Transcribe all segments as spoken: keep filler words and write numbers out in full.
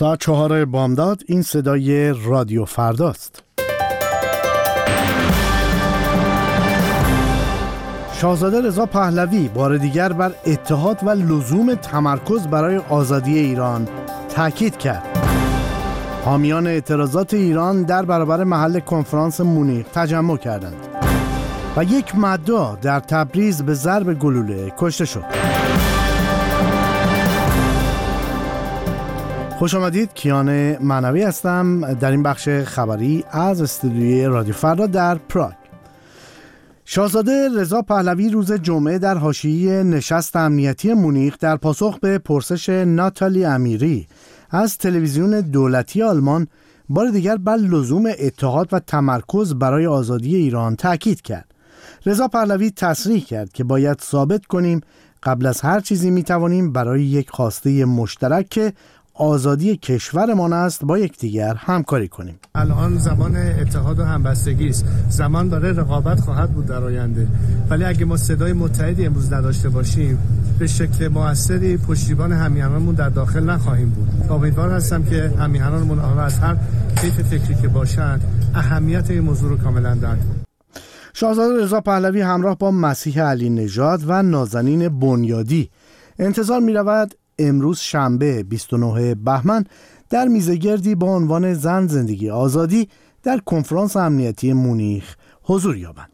ساعت چهار بامداد. این صدای رادیو فرداست. شاهزاده رضا پهلوی بار دیگر بر اتحاد و لزوم تمرکز برای آزادی ایران تاکید کرد. حامیان اعتراضات ایران در برابر محل کنفرانس مونیخ تجمع کردند و یک مدعا در تبریز به ضرب گلوله کشته شد. خوش آمدید. کیان معنوی هستم در این بخش خبری از استودیوی رادیو فردا در پراگ. شاهزاده رضا پهلوی روز جمعه در حاشیه نشست امنیتی مونیخ در پاسخ به پرسش ناتالی امیری از تلویزیون دولتی آلمان بار دیگر بر لزوم اتحاد و تمرکز برای آزادی ایران تاکید کرد. رضا پهلوی تصریح کرد که باید ثابت کنیم قبل از هر چیزی میتوانیم برای یک خواسته مشترک که آزادی کشورمان است با یکدیگر همکاری کنیم. الان زمان اتحاد و همبستگی است. زمان برای رقابت خواهد بود در آینده. ولی اگه ما صدای متحدی امروز نداشته باشیم به شکل موثری پشتیبان همیهنانمون در داخل نخواهیم بود. امیدوار هستم که همیهنانمون از هر کیف فکری که باشند اهمیت این موضوع رو کاملا درک کنند. شاهزاده رضا پهلوی همراه با مسیح علی نژاد و نازنین بنیادی انتظار می رود امروز شنبه بیست و نه بهمن در میزگردی با عنوان زن زندگی آزادی در کنفرانس امنیتی مونیخ حضور یابند.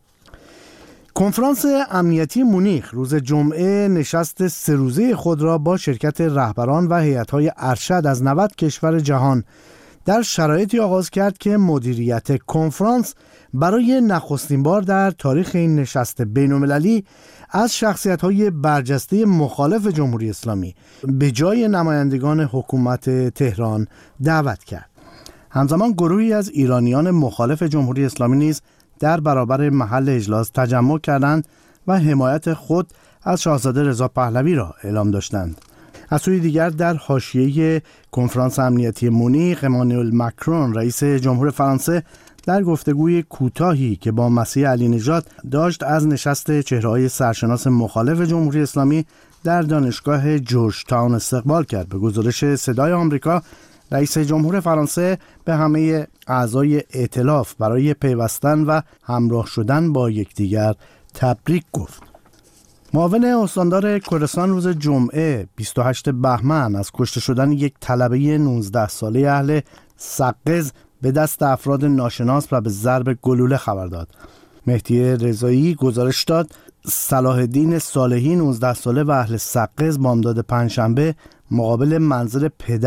کنفرانس امنیتی مونیخ روز جمعه نشست سه روزه خود را با شرکت رهبران و هیئت‌های ارشد از نود کشور جهان در شرایطی آغاز کرد که مدیریت کنفرانس برای نخستین بار در تاریخ این نشست بین‌المللی از شخصیت‌های برجسته مخالف جمهوری اسلامی به جای نمایندگان حکومت تهران دعوت کرد. همزمان گروهی از ایرانیان مخالف جمهوری اسلامی نیز در برابر محل اجلاس تجمع کردند و حمایت خود از شاهزاده رضا پهلوی را اعلام داشتند. از سوی دیگر در حاشیه کنفرانس امنیتی مونیخ امانوئل ماکرون رئیس جمهور فرانسه در گفتگوی کوتاهی که با مسیح علی نژاد داشت از نشست چهره‌های سرشناس مخالف جمهوری اسلامی در دانشگاه جورج تاون استقبال کرد. به گزارش صدای آمریکا، رئیس جمهور فرانسه به همه اعضای ائتلاف برای پیوستن و همراه شدن با یکدیگر تبریک گفت. معاون استاندار کردستان روز جمعه بیست و هشتم بهمن از کشته شدن یک طلبه نوزده ساله اهل سقز به دست افراد ناشناس و به ضرب گلوله خبر داد. مهدی رضایی گزارش داد صلاح الدین صالحی نوزده ساله و اهل سقز بامداد پنجشنبه مقابل منزل پدر